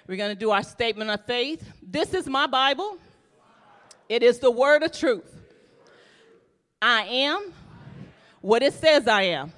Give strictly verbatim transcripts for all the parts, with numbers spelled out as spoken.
We're going to do our statement of faith. This is my Bible. It is the word of truth. I am what it says I am.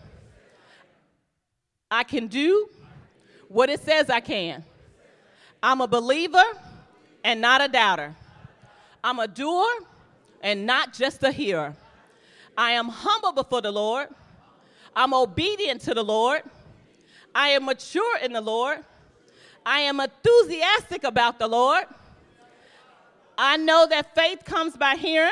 I can do what it says I can. I'm a believer and not a doubter. I'm a doer and not just a hearer. I am humble before the Lord. I'm obedient to the Lord. I am mature in the Lord. I am enthusiastic about the Lord. I know that faith comes by hearing,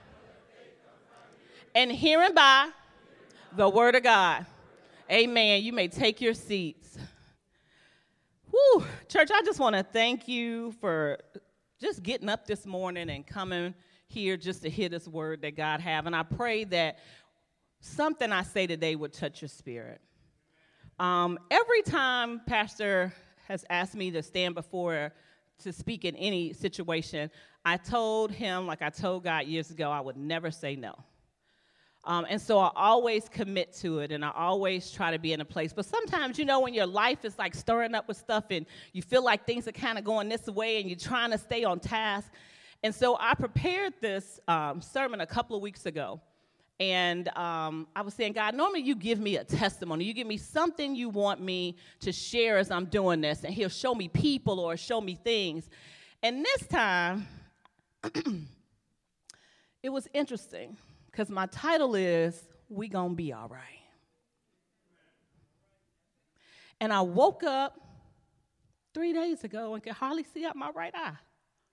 and hearing by the word of God. Amen. You may take your seats. Whew. Church, I just want to thank you for just getting up this morning and coming here just to hear this word that God have. And I pray that something I say today would touch your spirit. Um, every time Pastor has asked me to stand before to speak in any situation, I told him, like I told God years ago, I would never say no. Um, and so I always commit to it, and I always try to be in a place. But sometimes, you know, when your life is like stirring up with stuff and you feel like things are kind of going this way and you're trying to stay on task. And so I prepared this um, sermon a couple of weeks ago. And um, I was saying, God, normally you give me a testimony. You give me something you want me to share as I'm doing this. And he'll show me people or show me things. And this time, it was interesting because my title is, We Gonna Be All Right. And I woke up three days ago and could hardly see out my right eye.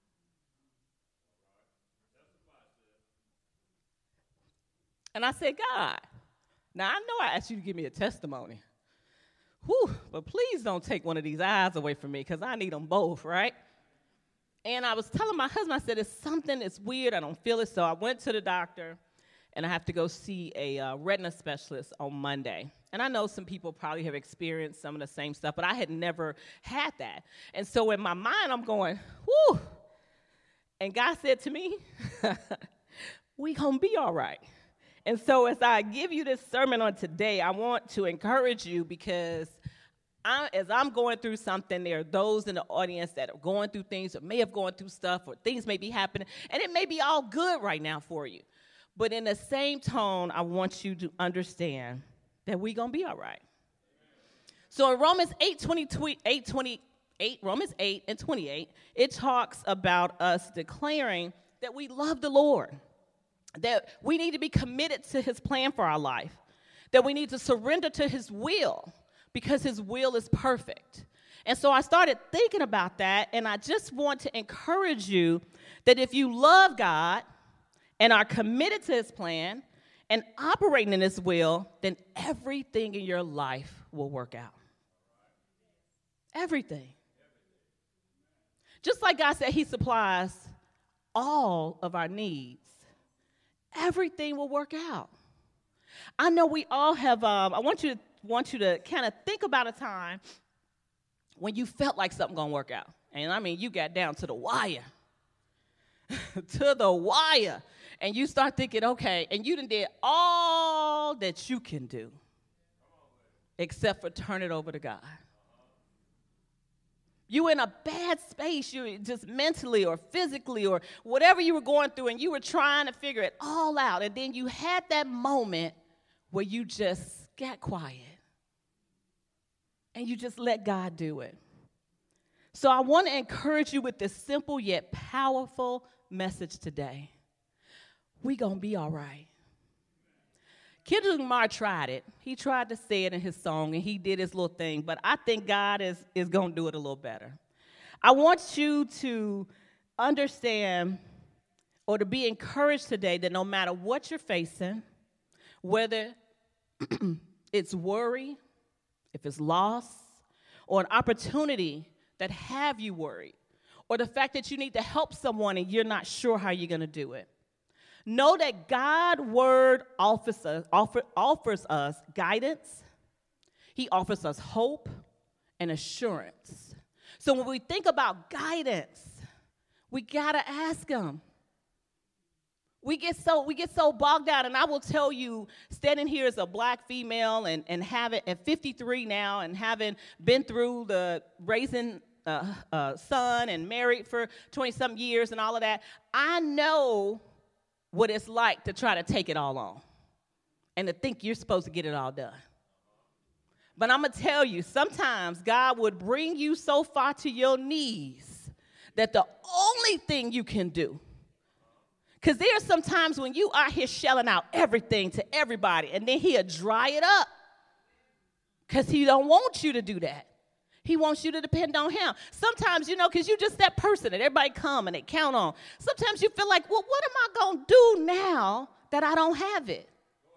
And I said, God, now I know I asked you to give me a testimony. Whew, but please don't take one of these eyes away from me because I need them both, right? And I was telling my husband, I said, it's something that's weird. I don't feel it. So I went to the doctor, and I have to go see a uh, retina specialist on Monday. And I know some people probably have experienced some of the same stuff, but I had never had that. And so in my mind, I'm going, whew. And God said to me, we gonna be all right. And so as I give you this sermon on today, I want to encourage you because I, as I'm going through something, there are those in the audience that are going through things or may have gone through stuff or things may be happening, and it may be all good right now for you. But in the same tone, I want you to understand that we're going to be all right. So in Romans eight, twenty-eight, Romans eight and twenty-eight, it talks about us declaring that we love the Lord, that we need to be committed to his plan for our life, that we need to surrender to his will because his will is perfect. And so I started thinking about that, and I just want to encourage you that if you love God and are committed to his plan and operating in his will, then everything in your life will work out. Everything. Just like God said he supplies all of our needs, everything will work out. I know we all have, um, I want you to, want you to kind of think about a time when you felt like something going to work out. And I mean, you got down to the wire. to the wire. And you start thinking, okay, and you done did all that you can do except for turn it over to God. You in a bad space, you just mentally or physically or whatever you were going through, and you were trying to figure it all out. And then you had that moment where you just got quiet and you just let God do it. So I want to encourage you with this simple yet powerful message today. We gonna be all right. Kendrick Lamar tried it. He tried to say it in his song, and he did his little thing, but I think God is, is going to do it a little better. I want you to understand or to be encouraged today that no matter what you're facing, whether it's worry, if it's loss, or an opportunity that have you worried, or the fact that you need to help someone and you're not sure how you're going to do it, know that God's word offers us, offer, offers us guidance. He offers us hope and assurance. So when we think about guidance, we got to ask him. We get so we get so bogged down, and I will tell you, standing here as a black female and, and having at fifty-three now and having been through the raising uh, uh, son and married for twenty-some years and all of that. I know what it's like to try to take it all on and to think you're supposed to get it all done. But I'm going to tell you, sometimes God would bring you so far to your knees that the only thing you can do, because there are some times when you are here shelling out everything to everybody, and then he'll dry it up because he don't want you to do that. He wants you to depend on him. Sometimes, you know, because you're just that person that everybody come and they count on. Sometimes you feel like, well, what am I going to do now that I don't have it?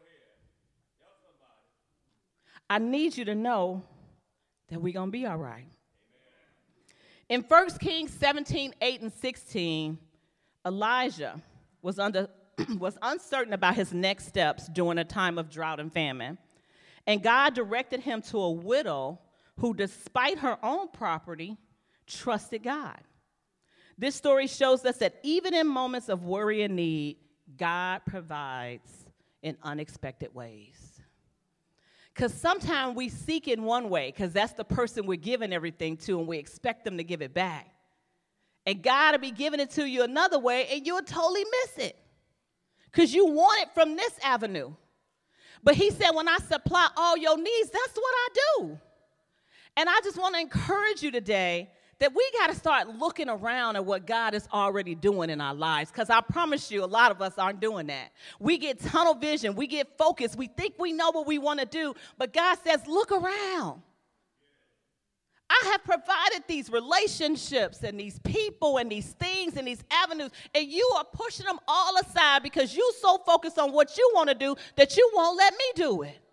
I need you to know that we're going to be all right. In First Kings seventeen, eight, and sixteen, Elijah was, under, was uncertain about his next steps during a time of drought and famine. And God directed him to a widow who, despite her own property, trusted God. This story shows us that even in moments of worry and need, God provides in unexpected ways. Because sometimes we seek in one way, because that's the person we're giving everything to, and we expect them to give it back. And God will be giving it to you another way, and you'll totally miss it, because you want it from this avenue. But he said, when I supply all your needs, that's what I do. And I just want to encourage you today that we got to start looking around at what God is already doing in our lives, because I promise you a lot of us aren't doing that. We get tunnel vision. We get focused. We think we know what we want to do, but God says, look around. I have provided these relationships and these people and these things and these avenues, and you are pushing them all aside because you're so focused on what you want to do that you won't let me do it.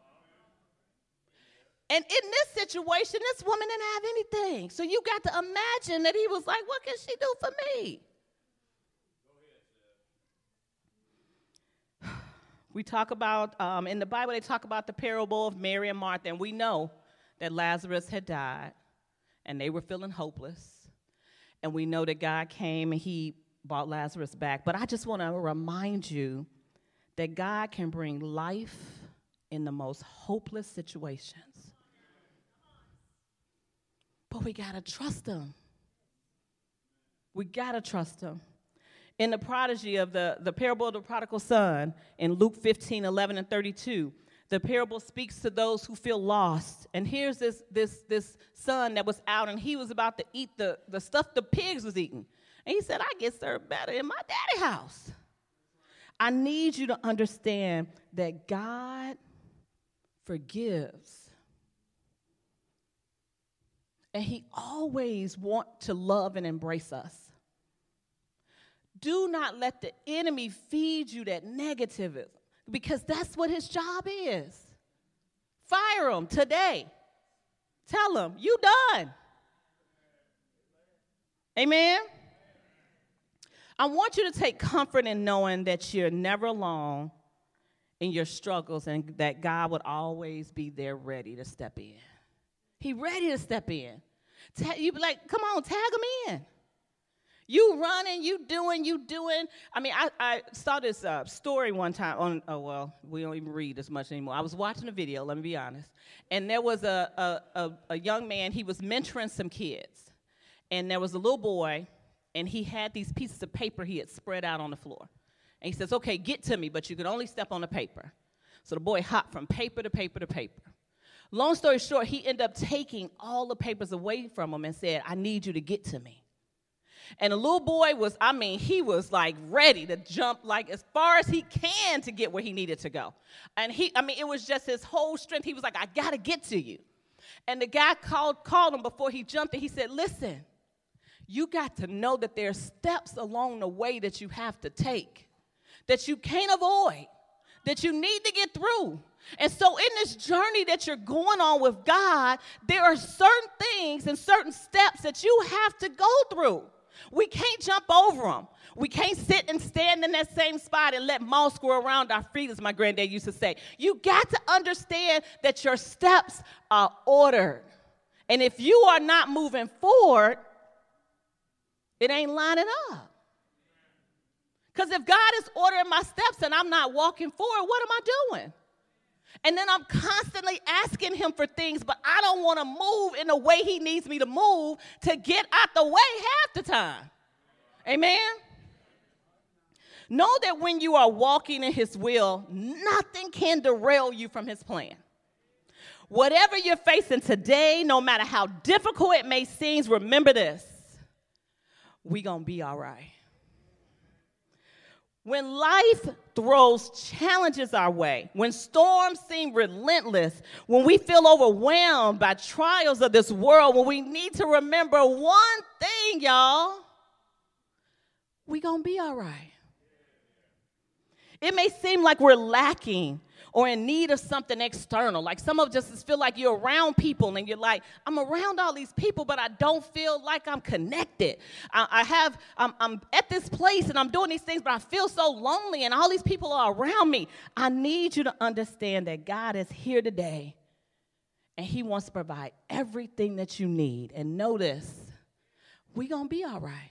And in this situation, this woman didn't have anything. So you got to imagine that he was like, what can she do for me? We talk about, um, in the Bible, they talk about the parable of Mary and Martha, and we know that Lazarus had died, and they were feeling hopeless. And we know that God came and he brought Lazarus back. But I just want to remind you that God can bring life in the most hopeless situations. But we got to trust him. We got to trust him. In the prodigy of the, the parable of the prodigal son, in Luke fifteen, eleven, and thirty-two, the parable speaks to those who feel lost. And here's this, this, this son that was out, and he was about to eat the, the stuff the pigs was eating. And he said, I get served better in my daddy's house. I need you to understand that God forgives. And he always wants to love and embrace us. Do not let the enemy feed you that negativism, because that's what his job is. Fire him today. Tell him, you done. Amen? I want you to take comfort in knowing that you're never alone in your struggles and that God would always be there ready to step in. He ready to step in. Ta- you be like, come on, tag him in. You running, you doing, you doing. I mean, I, I saw this uh, story one time on, oh, well, we don't even read as much anymore. I was watching a video, let me be honest. And there was a, a, a, a young man, he was mentoring some kids. And there was a little boy, and he had these pieces of paper he had spread out on the floor. And he says, okay, get to me, but you can only step on the paper. So the boy hopped from paper to paper to paper. Long story short, he ended up taking all the papers away from him and said, I need you to get to me. And the little boy was, I mean, he was like ready to jump like as far as he can to get where he needed to go. And he, I mean, it was just his whole strength. He was like, I got to get to you. And the guy called, called him before he jumped, and he said, listen, you got to know that there are steps along the way that you have to take, that you can't avoid, that you need to get through. And so in this journey that you're going on with God, there are certain things and certain steps that you have to go through. We can't jump over them. We can't sit and stand in that same spot and let moss grow around our feet, as my granddad used to say. You got to understand that your steps are ordered. And if you are not moving forward, it ain't lining up. Because if God is ordering my steps and I'm not walking forward, what am I doing? And then I'm constantly asking him for things, but I don't want to move in the way he needs me to move to get out the way half the time. Amen? Know that when you are walking in his will, nothing can derail you from his plan. Whatever you're facing today, no matter how difficult it may seem, remember this. We're going to be all right. When life throws challenges our way, when storms seem relentless, when we feel overwhelmed by trials of this world, when we need to remember one thing, y'all, we're going to be all right. It may seem like we're lacking or in need of something external. Like some of us just feel like you're around people and you're like, I'm around all these people, but I don't feel like I'm connected. I, I have, I'm, I'm at this place and I'm doing these things, but I feel so lonely and all these people are around me. I need you to understand that God is here today and he wants to provide everything that you need. And notice, we're going to be all right.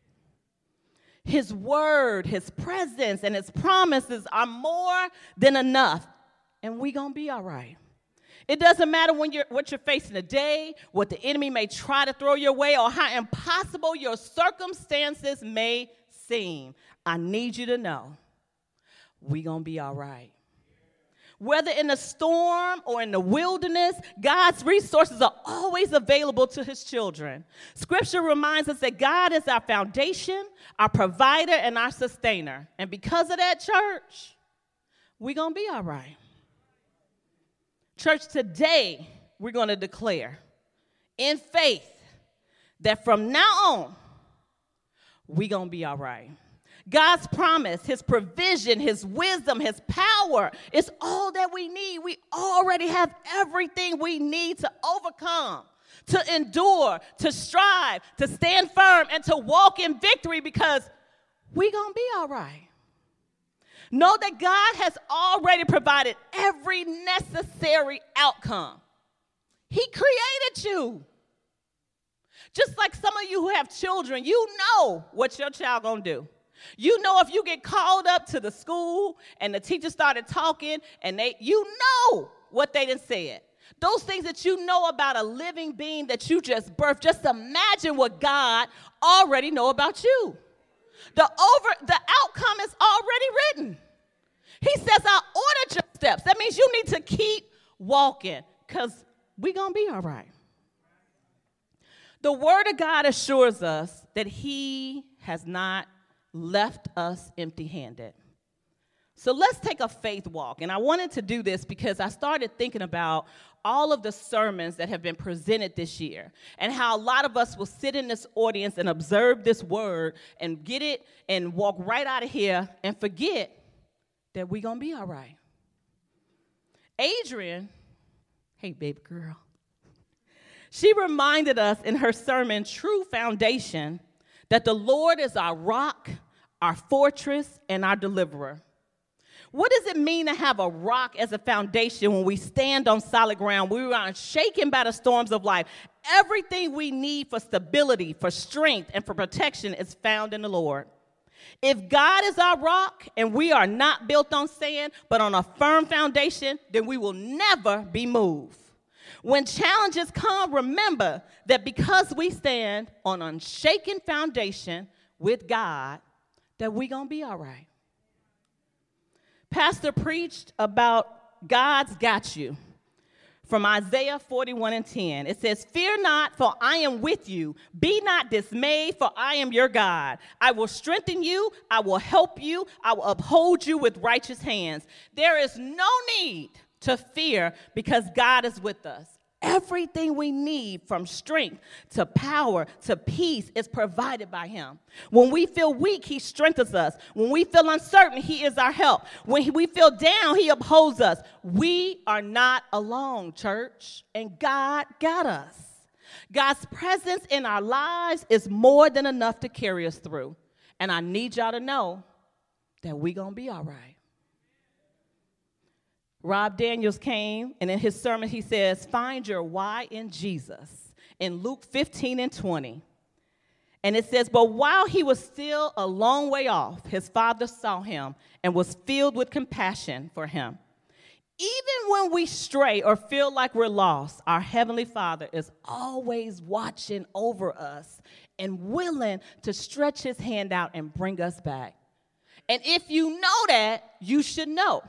His word, his presence, and his promises are more than enough, and we're going to be all right. It doesn't matter when you're, what you're facing today, what the enemy may try to throw your way, or how impossible your circumstances may seem. I need you to know we're going to be all right. Whether in the storm or in the wilderness, God's resources are always available to his children. Scripture reminds us that God is our foundation, our provider, and our sustainer. And because of that, church, we're going to be all right. Church, today, we're going to declare in faith that from now on, we're going to be all right. God's promise, his provision, his wisdom, his power is all that we need. We already have everything we need to overcome, to endure, to strive, to stand firm, and to walk in victory because we're going to be all right. Know that God has already provided every necessary outcome. He created you. Just like some of you who have children, you know what your child going to do. You know if you get called up to the school and the teacher started talking and they, you know what they done said. Those things that you know about a living being that you just birthed, just imagine what God already know about you. The over, the outcome is already written. He says, I ordered your steps. That means you need to keep walking because we're going to be all right. The word of God assures us that he has not left us empty-handed. So let's take a faith walk. And I wanted to do this because I started thinking about all of the sermons that have been presented this year and how a lot of us will sit in this audience and observe this word and get it and walk right out of here and forget that we're going to be all right. Adrian, hey, baby girl, she reminded us in her sermon, True Foundation, that the Lord is our rock, our fortress, and our deliverer. What does it mean to have a rock as a foundation when we stand on solid ground? We are unshaken by the storms of life. Everything we need for stability, for strength, and for protection is found in the Lord. If God is our rock and we are not built on sand but on a firm foundation, then we will never be moved. When challenges come, remember that because we stand on an unshaken foundation with God, that we're going to be all right. Pastor preached about God's got you from Isaiah forty-one and ten. It says, fear not, for I am with you. Be not dismayed, for I am your God. I will strengthen you. I will help you. I will uphold you with righteous hands. There is no need to fear because God is with us. Everything we need from strength to power to peace is provided by him. When we feel weak, he strengthens us. When we feel uncertain, he is our help. When we feel down, he upholds us. We are not alone, church, and God got us. God's presence in our lives is more than enough to carry us through. And I need y'all to know that we're going to be all right. Rob Daniels came, and in his sermon he says, find your why in Jesus, in Luke fifteen and twenty. And it says, but while he was still a long way off, his father saw him and was filled with compassion for him. Even when we stray or feel like we're lost, our Heavenly Father is always watching over us and willing to stretch his hand out and bring us back. And if you know that, you should know.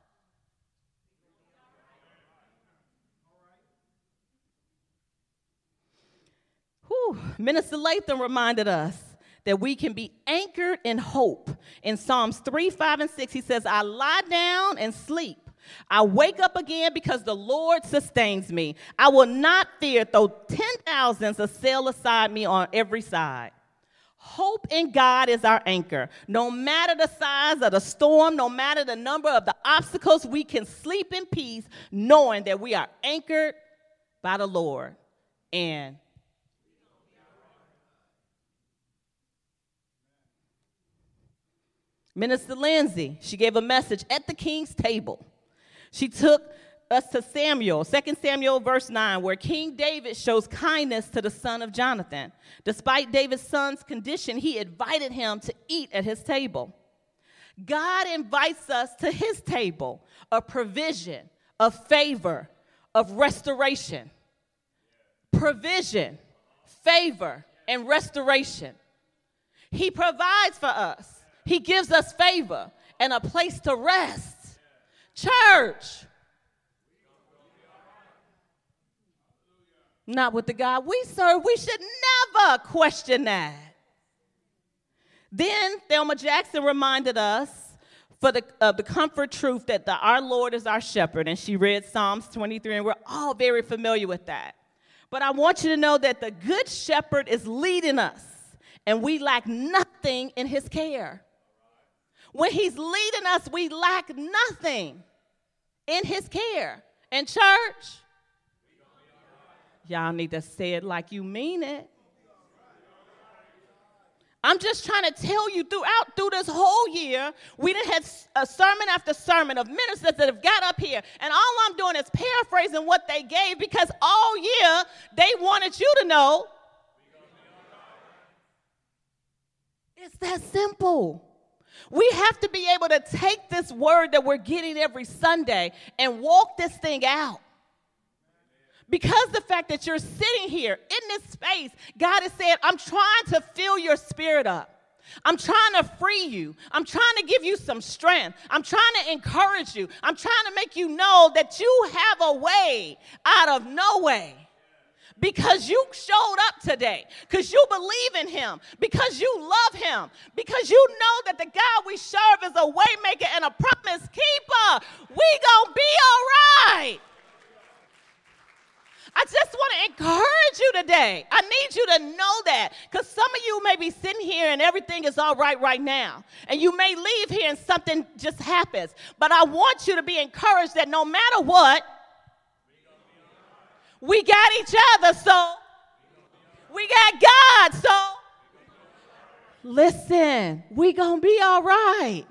Whew. Minister Latham reminded us that we can be anchored in hope. In Psalms three, five, and six, he says, I lie down and sleep. I wake up again because the Lord sustains me. I will not fear though ten thousands assail aside me on every side. Hope in God is our anchor. No matter the size of the storm, no matter the number of the obstacles, we can sleep in peace knowing that we are anchored by the Lord. And Minister Lindsay, she gave a message at the king's table. She took us to Samuel, Second Samuel verse nine, where King David shows kindness to the son of Jonathan. Despite David's son's condition, he invited him to eat at his table. God invites us to his table of provision, of favor, of restoration. Provision, favor, and restoration. He provides for us. He gives us favor and a place to rest. Church, not with the God we serve. We should never question that. Then Thelma Jackson reminded us for the, uh, the comfort truth that the, our Lord is our shepherd, and she read Psalms twenty-three, and we're all very familiar with that. But I want you to know that the good shepherd is leading us, and we lack nothing in his care. When he's leading us, we lack nothing in his care. And church, y'all need to say it like you mean it. I'm just trying to tell you throughout, through this whole year, we done had a sermon after sermon of ministers that have got up here, and all I'm doing is paraphrasing what they gave because all year they wanted you to know it's that simple. We have to be able to take this word that we're getting every Sunday and walk this thing out. Because the fact that you're sitting here in this space, God is saying, I'm trying to fill your spirit up. I'm trying to free you. I'm trying to give you some strength. I'm trying to encourage you. I'm trying to make you know that you have a way out of no way. Because you showed up today, because you believe in him, because you love him, because you know that the God we serve is a way maker and a promise keeper. We gonna be all right. I just want to encourage you today. I need you to know that, because some of you may be sitting here and everything is all right right now, and you may leave here and something just happens. But I want you to be encouraged that no matter what, we got each other, so we got God, so listen, we gonna be all right.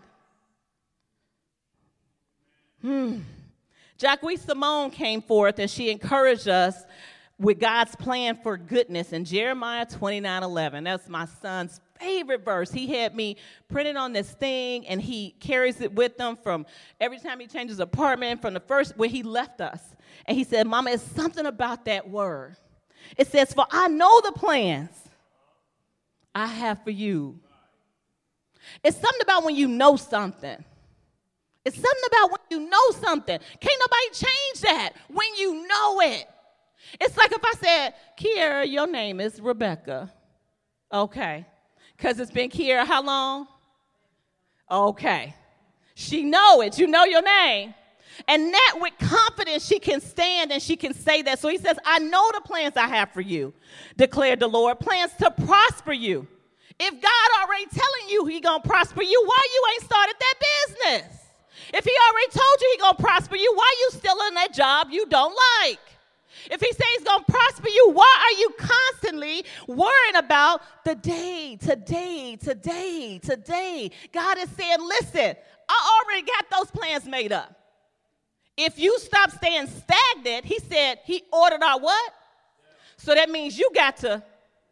Hmm. Jacque Simone came forth and she encouraged us with God's plan for goodness in Jeremiah twenty-nine eleven. That's my son's favorite verse. He had me printed on this thing, and he carries it with him from every time he changes apartment, from the first when he left us. And he said, Mama, it's something about that word. It says, for I know the plans I have for you. It's something about when you know something. It's something about when you know something. Can't nobody change that when you know it. It's like if I said, Kiera, your name is Rebecca. Okay. Because it's been Kiera how long? Okay. She know it. You know your name. And that with confidence she can stand and she can say that. So he says, I know the plans I have for you, declared the Lord, plans to prosper you. If God already telling you he going to prosper you, why you ain't started that business? If he already told you he going to prosper you, why you still in that job you don't like? If he says he's going to prosper you, why are you constantly worrying about the day, today, today, today? God is saying, listen, I already got those plans made up. If you stop staying stagnant, he said he ordered our what? So that means you got to.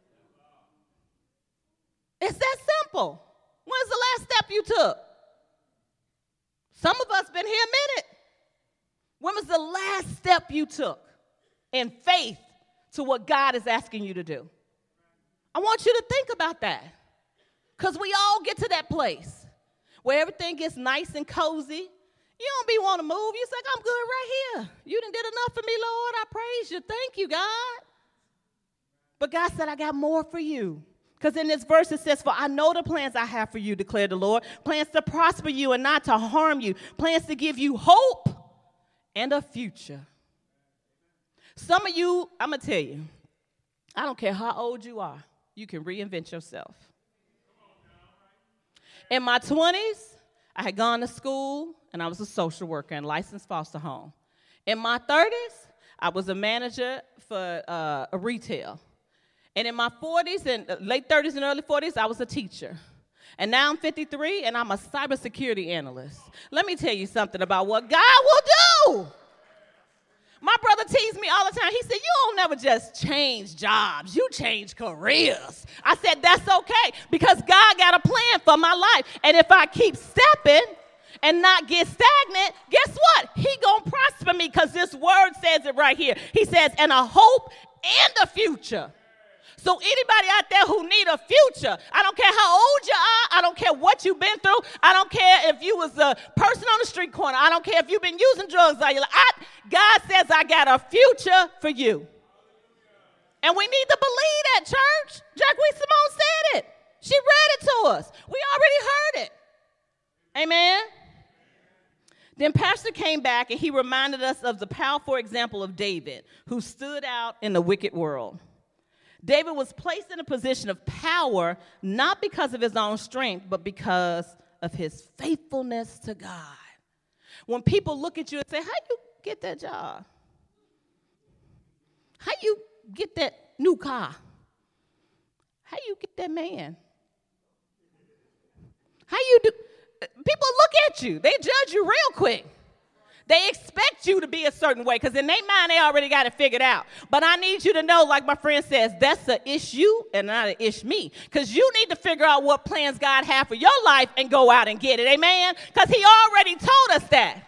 It's that simple. When's the last step you took? Some of us been here a minute. When was the last step you took in faith to what God is asking you to do? I want you to think about that, because we all get to that place where everything gets nice and cozy. You don't be want to move. You say, I'm good right here. You done did enough for me, Lord. I praise you. Thank you, God. But God said, I got more for you. Because in this verse it says, for I know the plans I have for you, declared the Lord. Plans to prosper you and not to harm you. Plans to give you hope and a future. Some of you, I'm going to tell you, I don't care how old you are, you can reinvent yourself. In my twenties, I had gone to school, and I was a social worker and licensed foster home. In my thirties, I was a manager for uh, a retail. And in my forties and uh, late thirties and early forties, I was a teacher. And now I'm fifty-three, and I'm a cybersecurity analyst. Let me tell you something about what God will do. My brother teased me all the time. He said, you don't never just change jobs. You change careers. I said, that's okay, because God got a plan for my life. And if I keep stepping and not get stagnant, guess what? He gonna prosper me, because this word says it right here. He says, and a hope and a future. So anybody out there who need a future, I don't care how old you are, I don't care what you've been through, I don't care if you was a person on the street corner, I don't care if you've been using drugs all your life. I, God says, I got a future for you. And we need to believe that, church. Jacqueline Simone said it. She read it to us. We already heard it. Amen. Then Pastor came back and he reminded us of the powerful example of David, who stood out in the wicked world. David was placed in a position of power, not because of his own strength, but because of his faithfulness to God. When people look at you and say, how you get that job? How you get that new car? How you get that man? How you do? People look at you. They judge you real quick. They expect you to be a certain way, because in their mind, they already got it figured out. But I need you to know, like my friend says, that's an issue and not an ish me. Because you need to figure out what plans God has for your life and go out and get it. Amen? Because he already told us that.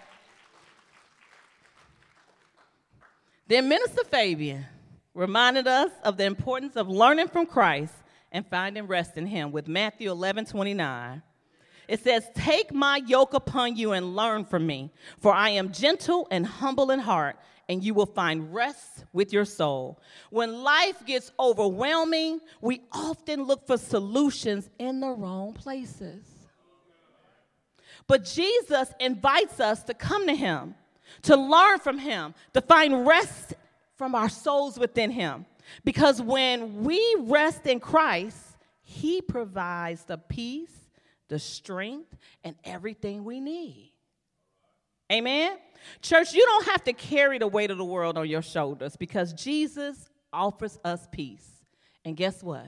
Then Minister Fabian reminded us of the importance of learning from Christ and finding rest in him with Matthew eleven twenty-nine. It says, take my yoke upon you and learn from me, for I am gentle and humble in heart, and you will find rest with your soul. When life gets overwhelming, we often look for solutions in the wrong places. But Jesus invites us to come to him, to learn from him, to find rest from our souls within him. Because when we rest in Christ, he provides the peace, the strength, and everything we need. Amen? Church, you don't have to carry the weight of the world on your shoulders, because Jesus offers us peace. And guess what?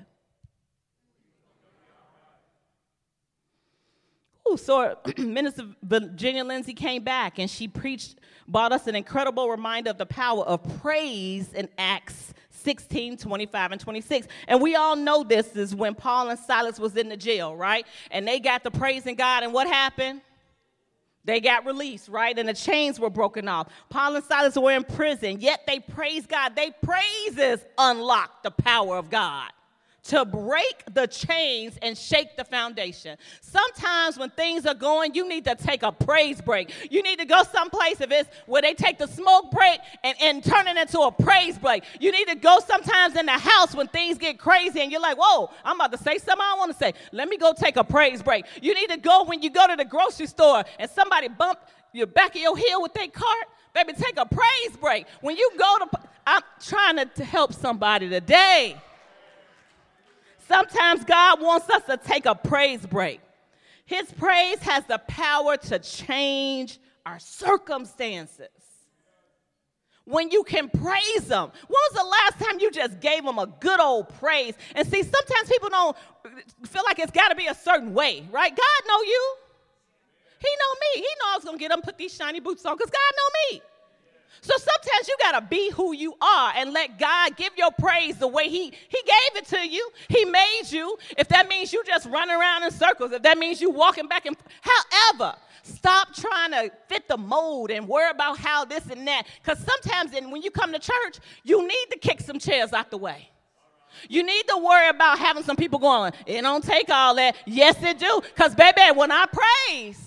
Ooh, so Minister Virginia Lindsay came back and she preached, brought us an incredible reminder of the power of praise in Acts sixteen, twenty-five, and twenty-six. And we all know this is when Paul and Silas was in the jail, right? And they got to praising God, and what happened? They got released, right? And the chains were broken off. Paul and Silas were in prison, yet they praised God. They praises unlocked the power of God to break the chains and shake the foundation. Sometimes when things are going, you need to take a praise break. You need to go someplace, if it's where they take the smoke break and, and turn it into a praise break. You need to go sometimes in the house when things get crazy and you're like, whoa, I'm about to say something I don't want to say. Let me go take a praise break. You need to go when you go to the grocery store and somebody bump your back of your heel with their cart. Baby, take a praise break. When you go to, I'm trying to, to help somebody today. Sometimes God wants us to take a praise break. His praise has the power to change our circumstances. When you can praise him. When was the last time you just gave him a good old praise? And see, sometimes people don't feel like it's got to be a certain way, right? God know you. He know me. He know I was going to get him put these shiny boots on because God know me. So sometimes you got to be who you are and let God give your praise the way he, he gave it to you. He made you. If that means you just run around in circles, if that means you walking back and however, stop trying to fit the mold and worry about how this and that. Because sometimes in, when you come to church, you need to kick some chairs out the way. You need to worry about having some people going, it don't take all that. Yes, it do. Because, baby, when I praise,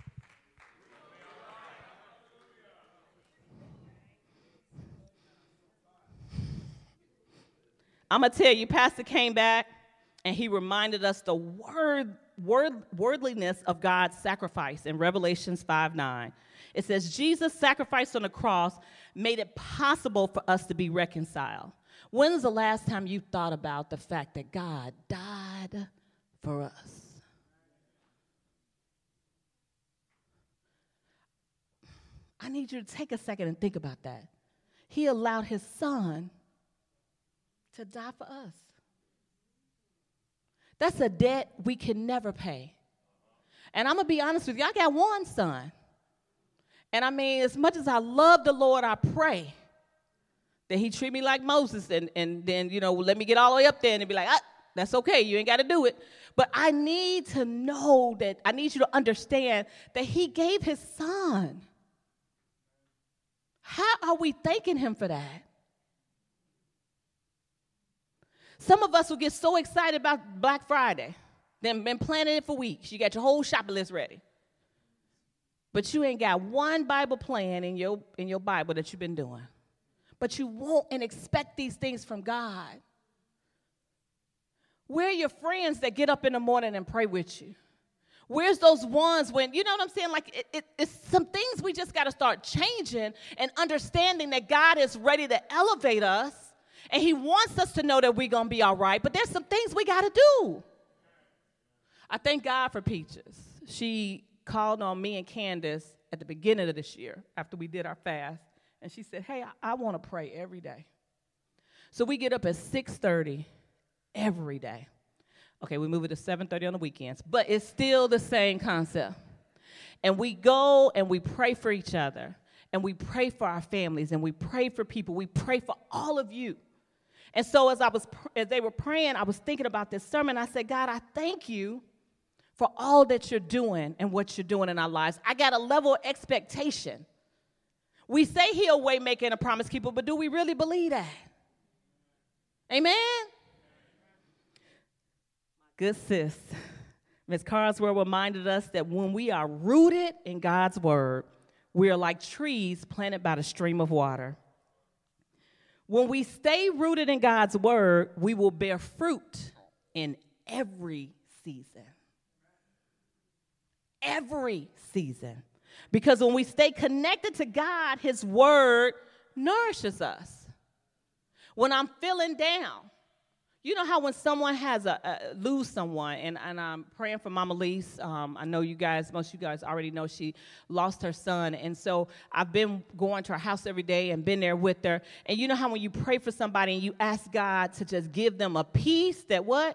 I'm going to tell you, Pastor came back, and he reminded us the word, word, wordliness of God's sacrifice in Revelations five nine. It says, Jesus' sacrifice on the cross made it possible for us to be reconciled. When's the last time you thought about the fact that God died for us? I need you to take a second and think about that. He allowed his son to die for us. That's a debt we can never pay. And I'm going to be honest with you, I got one son. And I mean, as much as I love the Lord, I pray that he treat me like Moses and, and then, you know, let me get all the way up there and be like, ah, that's okay, you ain't got to do it. But I need to know that, I need you to understand that he gave his son. How are we thanking him for that? Some of us will get so excited about Black Friday. They've been planning it for weeks. You got your whole shopping list ready. But you ain't got one Bible plan in your, in your Bible that you've been doing. But you want and expect these things from God. Where are your friends that get up in the morning and pray with you? Where's those ones when, you know what I'm saying? Like, it, it, it's some things we just got to start changing and understanding that God is ready to elevate us. And he wants us to know that we're going to be all right. But there's some things we got to do. I thank God for Peaches. She called on me and Candace at the beginning of this year after we did our fast. And she said, hey, I, I want to pray every day. So we get up at six thirty every day. Okay, we move it to seven thirty on the weekends. But it's still the same concept. And we go and we pray for each other. And we pray for our families. And we pray for people. We pray for all of you. And so as I was, as they were praying, I was thinking about this sermon. I said, God, I thank you for all that you're doing and what you're doing in our lives. I got a level of expectation. We say he'll way making a promise keeper, but do we really believe that? Amen? Good sis. Miz Carswell reminded us that when we are rooted in God's word, we are like trees planted by the stream of water. When we stay rooted in God's word, we will bear fruit in every season. Every season. Because when we stay connected to God, his word nourishes us. When I'm feeling down, you know how when someone has a, a lose someone, and, and I'm praying for Mama Lise. Um, I know you guys, most of you guys already know she lost her son. And so I've been going to her house every day and been there with her. And you know how when you pray for somebody and you ask God to just give them a peace that what?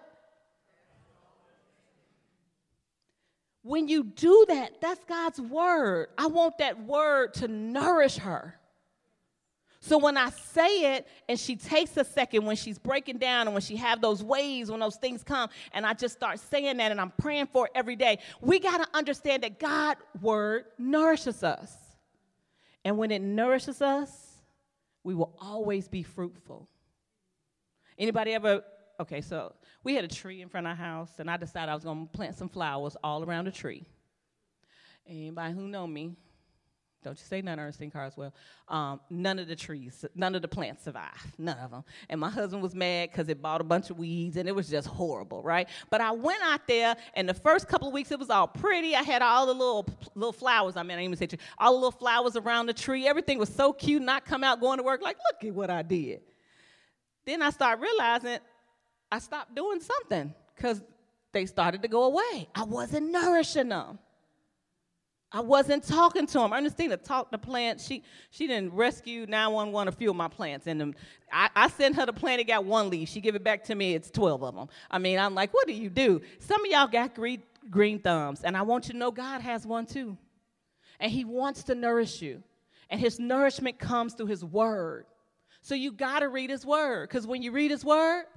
When you do that, that's God's word. I want that word to nourish her. So when I say it and she takes a second when she's breaking down and when she have those waves, when those things come, and I just start saying that and I'm praying for it every day, we got to understand that God's word nourishes us. And when it nourishes us, we will always be fruitful. Anybody ever, okay, so we had a tree in front of our house, and I decided I was going to plant some flowers all around the tree. Anybody who know me, don't you say none, Ernestine Carswell. Um, none of the trees, none of the plants survived, none of them. And my husband was mad because it bought a bunch of weeds, and it was just horrible, right? But I went out there, and the first couple of weeks, it was all pretty. I had all the little little flowers. I mean, I didn't even say tree. All the little flowers around the tree. Everything was so cute, not come out going to work like, look at what I did. Then I started realizing I stopped doing something because they started to go away. I wasn't nourishing them. I wasn't talking to them. Ernestina talked to plants. She she didn't rescue nine one one a few of my plants. And them, I, I sent her the plant that got one leaf. She give it back to me. It's twelve of them. I mean, I'm like, what do you do? Some of y'all got green, green thumbs. And I want you to know God has one too. And he wants to nourish you. And his nourishment comes through his word. So you got to read his word, because when you read his word,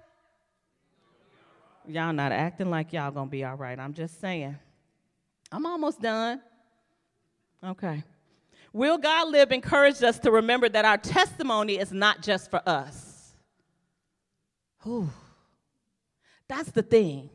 y'all not acting like y'all going to be all right. I'm just saying. I'm almost done. Okay. Will God Live encouraged us to remember that our testimony is not just for us. Whew. That's the thing.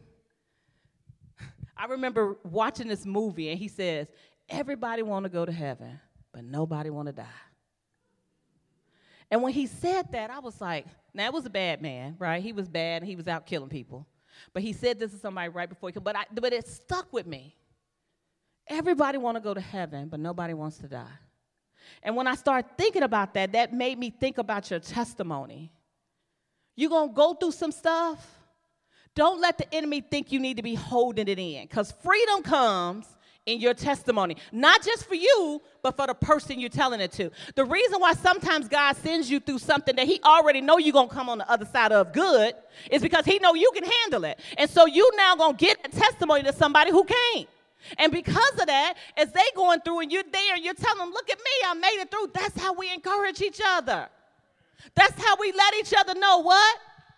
I remember watching this movie, and he says, everybody want to go to heaven, but nobody want to die. And when he said that, I was like, now, it was a bad man, right? He was bad, and he was out killing people. But he said this to somebody right before he killed, but, I, but it stuck with me. Everybody want to go to heaven, but nobody wants to die. And when I started thinking about that, that made me think about your testimony. You're going to go through some stuff. Don't let the enemy think you need to be holding it in, because freedom comes in your testimony, not just for you, but for the person you're telling it to. The reason why sometimes God sends you through something that he already know you're going to come on the other side of good is because he know you can handle it. And so you now going to get a testimony to somebody who can't. And because of that, as they going through and you're there and you're telling them, look at me, I made it through. That's how we encourage each other. That's how we let each other know what?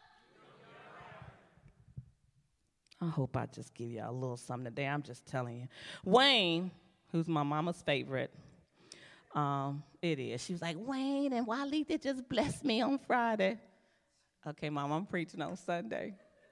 I hope I just give y'all a little something today. I'm just telling you. Wayne, who's my mama's favorite, um, it is. She was like, Wayne and Walita just blessed me on Friday. Okay, Mom, I'm preaching on Sunday.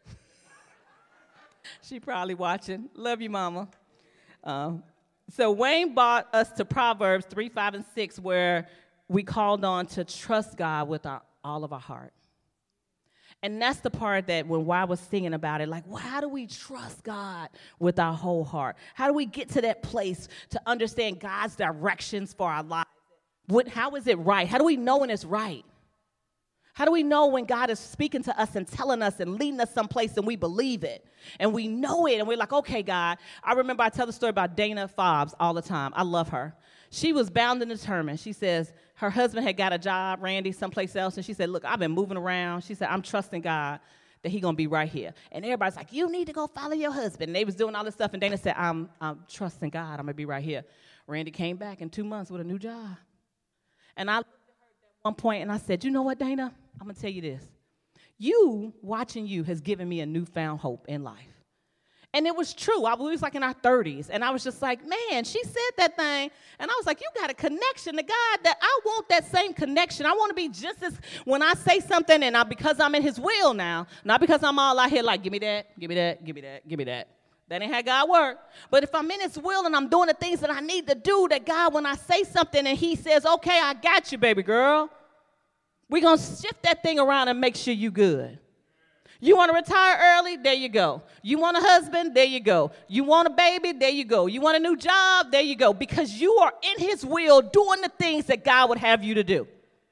She probably watching. Love you, Mama. Um, so Wayne brought us to Proverbs three, five, and six, where we called on to trust God with our, all of our heart. And that's the part that when I was singing about it, like, well, how do we trust God with our whole heart? How do we get to that place to understand God's directions for our lives? What, how is it right? How do we know when it's right? How do we know when God is speaking to us and telling us and leading us someplace and we believe it and we know it and we're like, okay, God. I remember I tell the story about Dana Fobbs all the time. I love her. She was bound and determined. She says her husband had got a job, Randy, someplace else, and she said, look, I've been moving around. She said, I'm trusting God that he's going to be right here. And everybody's like, you need to go follow your husband. And they was doing all this stuff, and Dana said, I'm, I'm trusting God. I'm going to be right here. Randy came back in two months with a new job. And I looked at her at one point, and I said, you know what, Dana? I'm going to tell you this. You, watching you, has given me a newfound hope in life. And it was true. I was like in our thirties, and I was just like, man, she said that thing. And I was like, you got a connection to God that I want that same connection. I want to be just as, when I say something, and I, because I'm in his will now, not because I'm all out here like, give me that, give me that, give me that, give me that. That ain't how God work. But if I'm in his will and I'm doing the things that I need to do, that God, when I say something and he says, okay, I got you, baby girl, we're going to shift that thing around and make sure you good. You want to retire early? There you go. You want a husband? There you go. You want a baby? There you go. You want a new job? There you go. Because you are in his will doing the things that God would have you to do.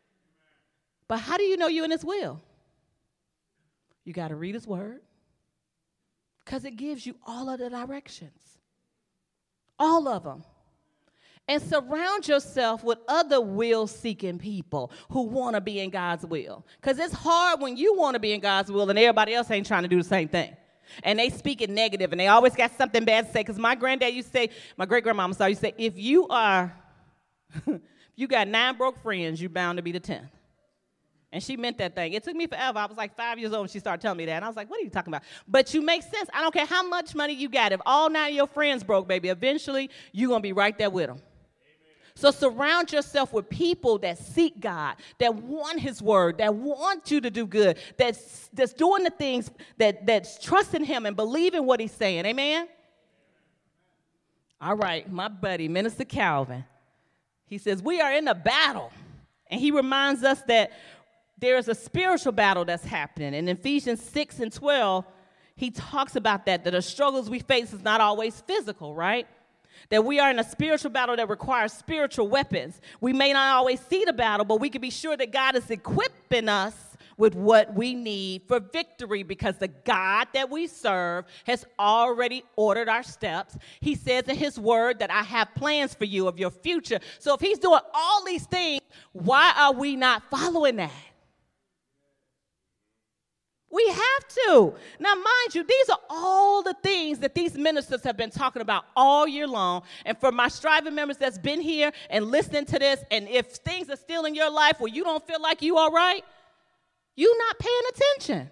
But how do you know you're in his will? You got to read his word, because it gives you all of the directions. All of them. And surround yourself with other will-seeking people who want to be in God's will. Because it's hard when you want to be in God's will and everybody else ain't trying to do the same thing. And they speak it negative, and they always got something bad to say. Because my granddad used to say, my great-grandmama used to say, if you are, if you got nine broke friends, you're bound to be the tenth. And she meant that thing. It took me forever. I was like five years old when she started telling me that. And I was like, what are you talking about? But you make sense. I don't care how much money you got. If all nine of your friends broke, baby, eventually you're going to be right there with them. So surround yourself with people that seek God, that want his word, that want you to do good, that's, that's doing the things, that, that's trusting him and believing what he's saying. Amen? All right, my buddy, Minister Calvin, he says, we are in a battle. And he reminds us that there is a spiritual battle that's happening. In Ephesians six and twelve, he talks about that, that the struggles we face is not always physical, right? That we are in a spiritual battle that requires spiritual weapons. We may not always see the battle, but we can be sure that God is equipping us with what we need for victory, because the God that we serve has already ordered our steps. He says in his word that I have plans for you of your future. So if he's doing all these things, why are we not following that? We have to. Now, mind you, these are all the things that these ministers have been talking about all year long. And for my striving members that's been here and listening to this, and if things are still in your life where you don't feel like you all right, you're not paying attention.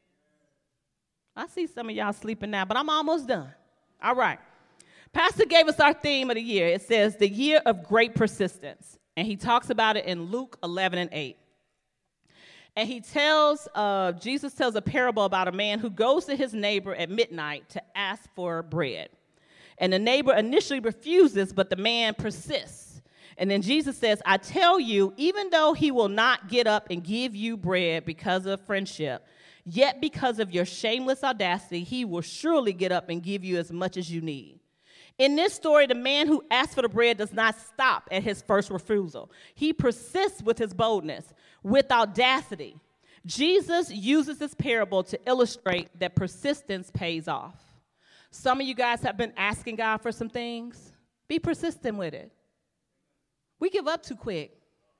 I see some of y'all sleeping now, but I'm almost done. All right. Pastor gave us our theme of the year. It says, the year of great persistence. And he talks about it in Luke eleven and eight. And he tells, uh, Jesus tells a parable about a man who goes to his neighbor at midnight to ask for bread. And the neighbor initially refuses, but the man persists. And then Jesus says, I tell you, even though he will not get up and give you bread because of friendship, yet because of your shameless audacity, he will surely get up and give you as much as you need. In this story, the man who asked for the bread does not stop at his first refusal. He persists with his boldness, with audacity. Jesus uses this parable to illustrate that persistence pays off. Some of you guys have been asking God for some things. Be persistent with it. We give up too quick.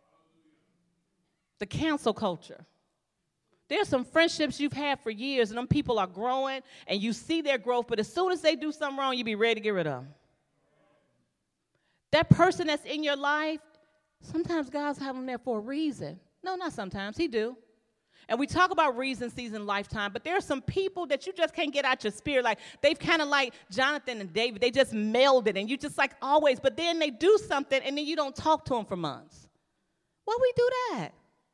The cancel culture. There's some friendships you've had for years, and them people are growing, and you see their growth, but as soon as they do something wrong, you be ready to get rid of them. That person that's in your life, sometimes God's having them there for a reason. No, not sometimes. He do. And we talk about reason, season, lifetime, but there are some people that you just can't get out your spirit. Like, they've kind of like Jonathan and David. They just melded, and you just like always, but then they do something, and then you don't talk to them for months. Why we do that?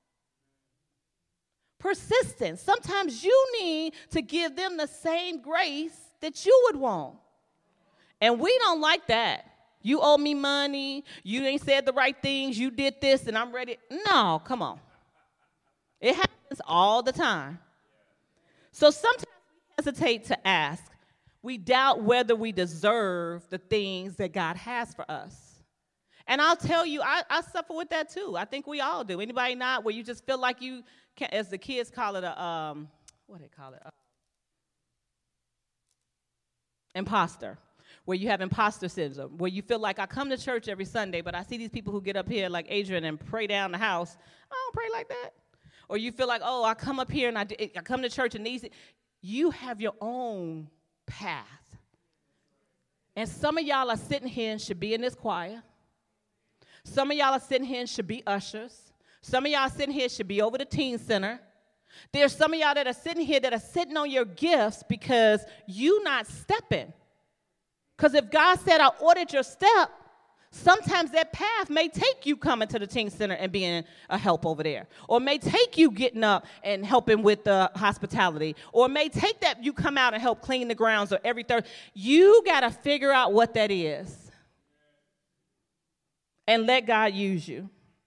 Persistence. Sometimes you need to give them the same grace that you would want. And we don't like that. You owe me money. You ain't said the right things. You did this, and I'm ready. No, come on. It happens all the time. So sometimes we hesitate to ask. We doubt whether we deserve the things that God has for us. And I'll tell you, I, I suffer with that too. I think we all do. Anybody not? Where you just feel like you can, as the kids call it, a, um, what do they call it? Uh, imposter. Where you have imposter syndrome. Where you feel like I come to church every Sunday, but I see these people who get up here like Adrian and pray down the house. I don't pray like that. Or you feel like, oh, I come up here and I, I come to church and these. You have your own path. And some of y'all are sitting here and should be in this choir. Some of y'all are sitting here and should be ushers. Some of y'all sitting here should be over the teen center. There's some of y'all that are sitting here that are sitting on your gifts because you not stepping. Because if God said, I ordered your step, sometimes that path may take you coming to the teen center and being a help over there. Or may take you getting up and helping with the hospitality. Or may take that you come out and help clean the grounds or every third. You got to figure out what that is. And let God use you.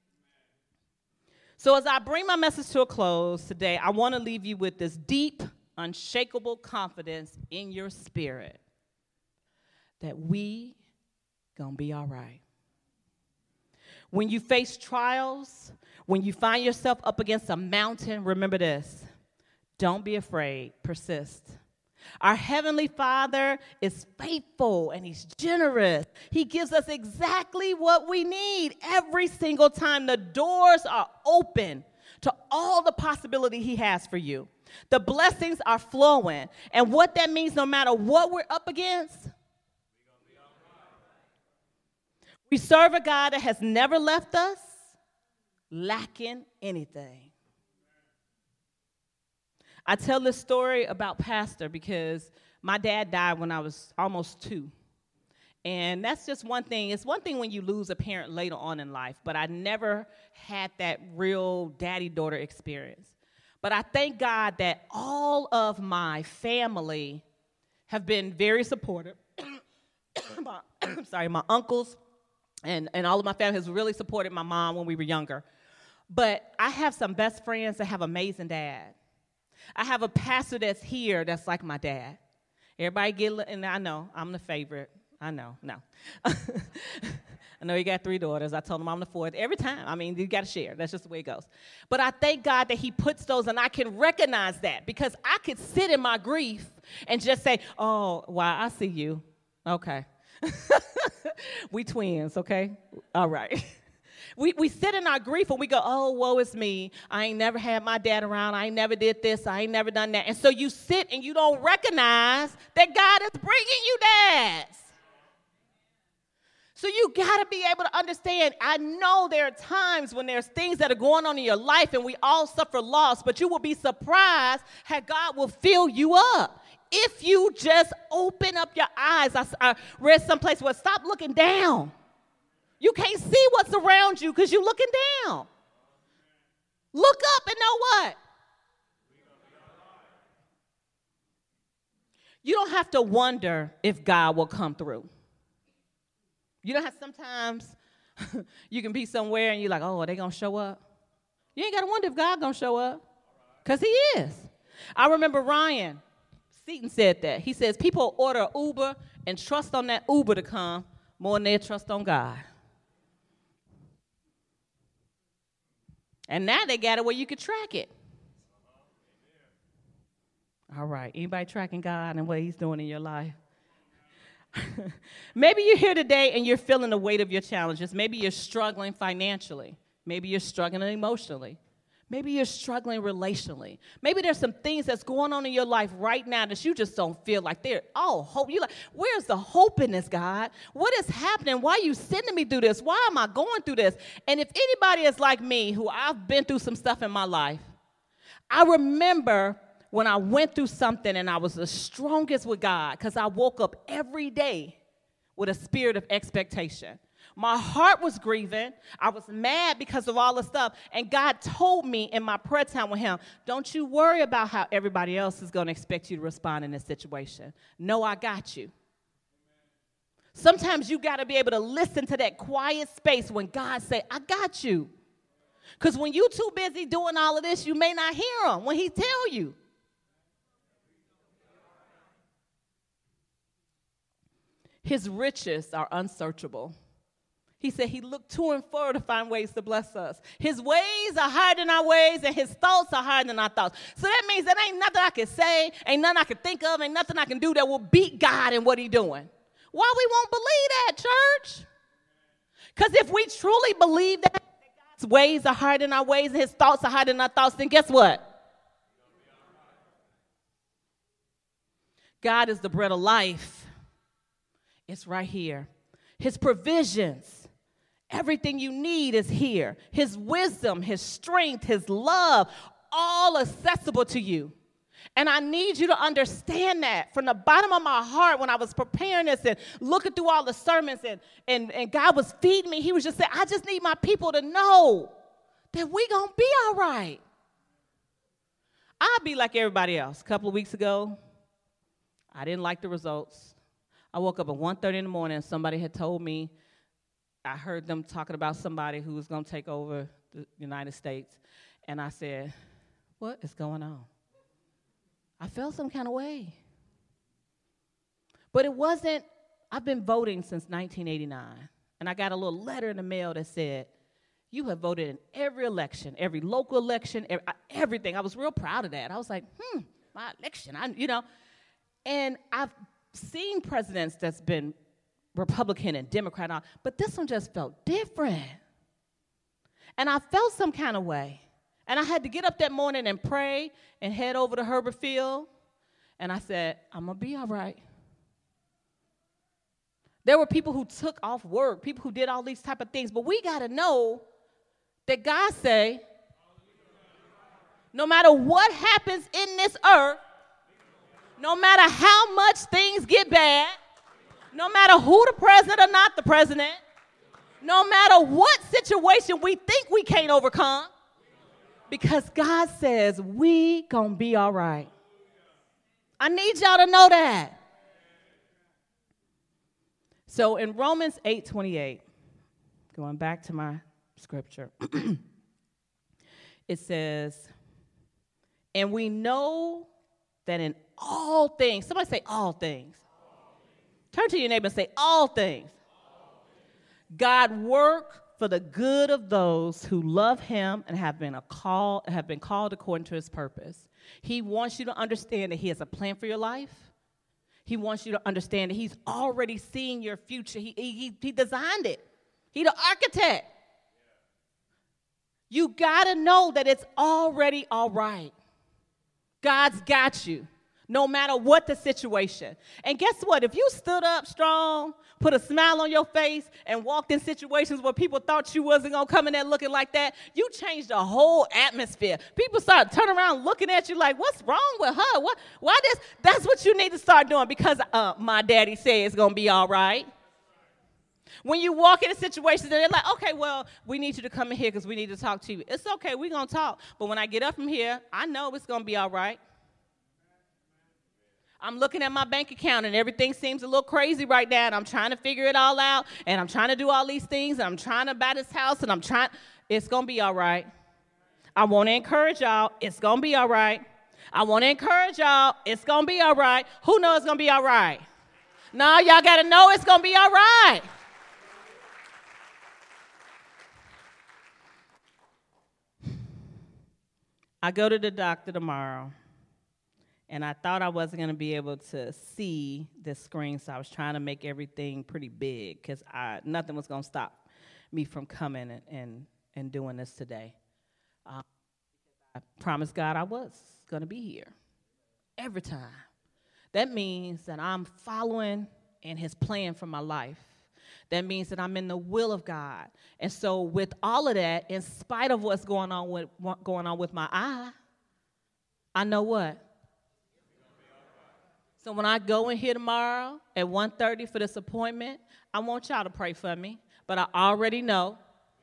So as I bring my message to a close today, I want to leave you with this deep, unshakable confidence in your spirit that we gonna be all right. When you face trials, when you find yourself up against a mountain, remember this. Don't be afraid. Persist. Our Heavenly Father is faithful and He's generous. He gives us exactly what we need every single time. The doors are open to all the possibility He has for you. The blessings are flowing. And what that means, no matter what we're up against, we serve a God that has never left us lacking anything. I tell this story about Pastor because my dad died when I was almost two. And that's just one thing. It's one thing when you lose a parent later on in life, but I never had that real daddy-daughter experience. But I thank God that all of my family have been very supportive. my, I'm sorry, my uncles and, and all of my family has really supported my mom when we were younger. But I have some best friends that have amazing dads. I have a pastor that's here that's like my dad. Everybody get, and I know, I'm the favorite. I know, no. I know you got three daughters. I told him I'm the fourth every time. I mean, you got to share. That's just the way it goes. But I thank God that He puts those, and I can recognize that because I could sit in my grief and just say, oh, wow, I see you. Okay. We twins, okay? All right. We we sit in our grief and we go, oh, woe is me. I ain't never had my dad around. I ain't never did this. I ain't never done that. And so you sit and you don't recognize that God is bringing you dads. So you got to be able to understand, I know there are times when there's things that are going on in your life and we all suffer loss, but you will be surprised how God will fill you up. If you just open up your eyes. I, I read someplace where stop looking down. You can't see what's around you because you're looking down. Look up and know what? You don't have to wonder if God will come through. You don't have sometimes you can be somewhere and you're like, oh, are they going to show up? You ain't got to wonder if God going to show up because he is. I remember Ryan Seaton said that. He says people order Uber and trust on that Uber to come more than they trust on God. And now they got it where you can track it. All right. Anybody tracking God and what he's doing in your life? Maybe you're here today and you're feeling the weight of your challenges. Maybe you're struggling financially. Maybe you're struggling emotionally. Maybe you're struggling relationally. Maybe there's some things that's going on in your life right now that you just don't feel like they're all hope. You're like, where's the hope in this, God? What is happening? Why are you sending me through this? Why am I going through this? And if anybody is like me, who I've been through some stuff in my life, I remember when I went through something and I was the strongest with God because I woke up every day with a spirit of expectation. My heart was grieving. I was mad because of all the stuff. And God told me in my prayer time with him, don't you worry about how everybody else is going to expect you to respond in this situation. No, I got you. Sometimes you got to be able to listen to that quiet space when God say, I got you. Because when you too busy doing all of this, you may not hear him when he tell you. His riches are unsearchable. He said he looked to and fro to find ways to bless us. His ways are higher than our ways, and his thoughts are higher than our thoughts. So that means that ain't nothing I can say, ain't nothing I can think of, ain't nothing I can do that will beat God in what he's doing. Why we won't believe that, church? Because if we truly believe that, that God's ways are higher than our ways and his thoughts are higher than our thoughts, then guess what? God is the bread of life. It's right here. His provisions, everything you need is here. His wisdom, his strength, his love, all accessible to you. And I need you to understand that from the bottom of my heart when I was preparing this and looking through all the sermons and, and, and God was feeding me. He was just saying, I just need my people to know that we going to be all right. I'll be like everybody else. A couple of weeks ago, I didn't like the results. I woke up at one thirty in the morning and somebody had told me, I heard them talking about somebody who was going to take over the United States. And I said, what is going on? I felt some kind of way. But it wasn't, I've been voting since nineteen eighty-nine. And I got a little letter in the mail that said, you have voted in every election, every local election, every, everything. I was real proud of that. I was like, hmm, my election, I, you know. And I've seen presidents that's been Republican and Democrat, but this one just felt different. And I felt some kind of way. And I had to get up that morning and pray and head over to Herbert Field. And I said, I'm going to be all right. There were people who took off work, people who did all these type of things. But we got to know that God say, no matter what happens in this earth, no matter how much things get bad, no matter who the president or not the president, no matter what situation we think we can't overcome, because God says we gonna be all right. I need y'all to know that. So in Romans eight twenty-eight, going back to my scripture, it says, and we know that in all things, somebody say all things. All things. Turn to your neighbor and say all things. all things. God work for the good of those who love him and have been a call, have been called according to his purpose. He wants you to understand that he has a plan for your life. He wants you to understand that he's already seen your future. He, he, he designed it. He's the architect. You got to know that it's already all right. God's got you, no matter what the situation. And guess what? If you stood up strong, put a smile on your face, and walked in situations where people thought you wasn't going to come in there looking like that, you changed the whole atmosphere. People start turning around looking at you like, what's wrong with her? What? Why this? That's what you need to start doing, because uh, my daddy said it's going to be all right. When you walk into situations and they're like, okay, well, we need you to come in here because we need to talk to you. It's okay, we're going to talk. But when I get up from here, I know it's going to be all right. I'm looking at my bank account and everything seems a little crazy right now, and I'm trying to figure it all out, and I'm trying to do all these things, and I'm trying to buy this house, and I'm trying. It's going to be all right. I want to encourage y'all. It's going to be all right. I want to encourage y'all. It's going to be all right. Who knows it's going to be all right? No, y'all got to know it's going to be all right. I go to the doctor tomorrow, and I thought I wasn't going to be able to see this screen, so I was trying to make everything pretty big because nothing was going to stop me from coming and, and, and doing this today. Um, I promised God I was going to be here every time. That means that I'm following in his plan for my life. That means that I'm in the will of God. And so with all of that, in spite of what's going on with what going on with my eye, I know what? So when I go in here tomorrow at one thirty for this appointment, I want y'all to pray for me, but I already know.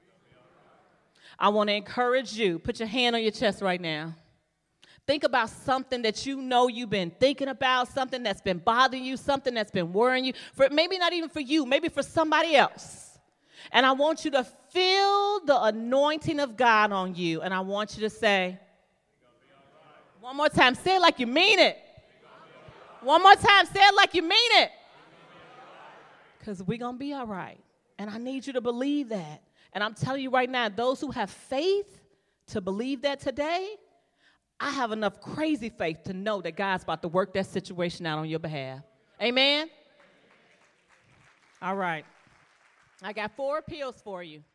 I want to encourage you. Put your hand on your chest right now. Think about something that you know you've been thinking about, something that's been bothering you, something that's been worrying you, for maybe not even for you, maybe for somebody else. And I want you to feel the anointing of God on you, and I want you to say, one more time, say it like you mean it. One more time, say it like you mean it. Because we're going to be all right. And I need you to believe that. And I'm telling you right now, those who have faith to believe that today, I have enough crazy faith to know that God's about to work that situation out on your behalf. Amen? All right. I got four appeals for you.